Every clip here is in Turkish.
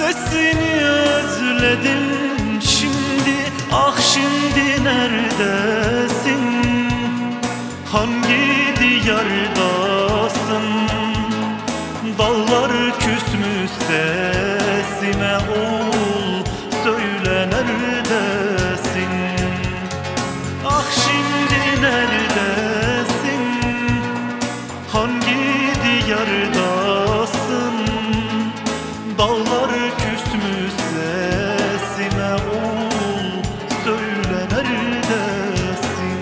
Sesini özledim şimdi, ah şimdi neredesin? Hangi diyardasın? Dağlar küsmüş sesime, oğul söyle neredesin? Ah şimdi neredesin? Hangi diyardasın? Dağlar küsmüş sesime, oğul söyle neredesin?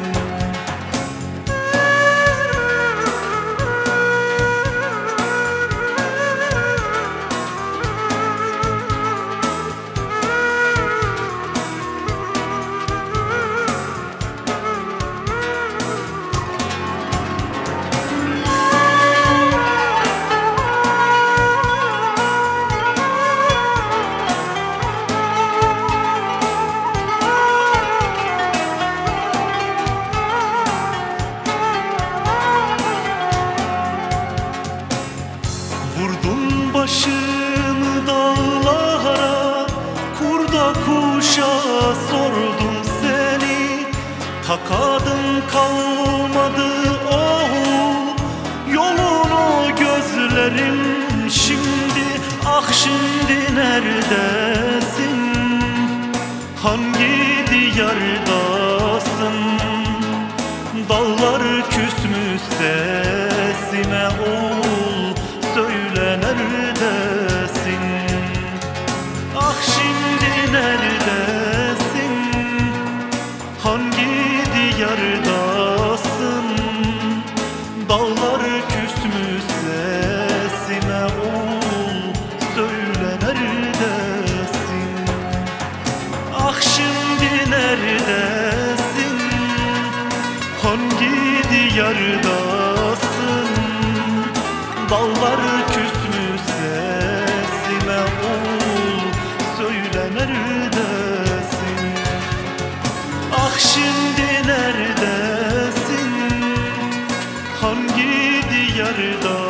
Vurdum başımı dağlara, kurda kuşa sordum seni. Takadım kalmadı oğul yolunu gözlerim şimdi, ah şimdi neredesin? Hangi diyardasın? Dağlar küsmüş sesime, oğul söyle neredesin? Ah şimdi neredesin? Hangi diyardasın? Dağlar küsmüş sesime, oğul söyle neredesin? Ah şimdi neredesin? Hangi diyardasın? Dağlar küsmüş sesime, oğul söyle neredesin? Ah şimdi neredesin? Hangi diyarda?